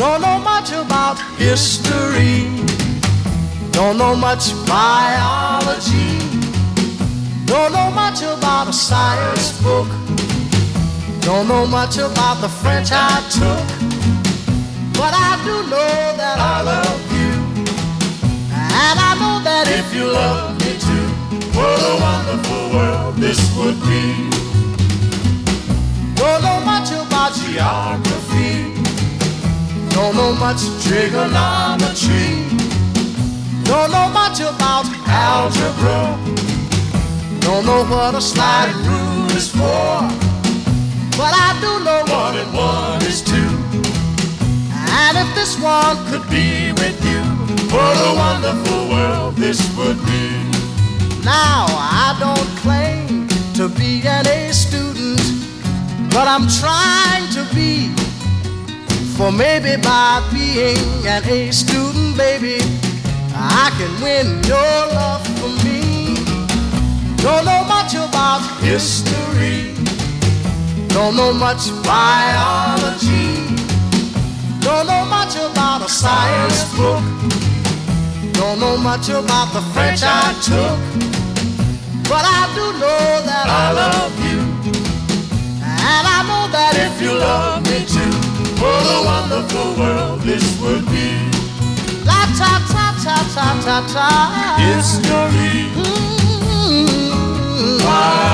Don't know much about history. Don't know much biology. Don't know much about a science book. Don't know much about the French I took. But I do know that I love you. And I know that if you love me too, what a wonderful world this would be. Don't know much about geography. Don't know much trigonometry. Don't know much about algebra. Don't know what a sliding rule is for. But I do know 1 and 1 is 2. And if this one could be with you, what a wonderful world this would be. Now I don't claim to be an A student, but I'm trying to be. For maybe by being an A student, baby, I can win your love for me. Don't know much about history. Don't know much biology. Don't know much about a science book. Don't know much about the French I took. But I do know that I love you. And I know that if you love me too, what a wonderful world this would be. La ta ta ta ta ta ta. History. Why?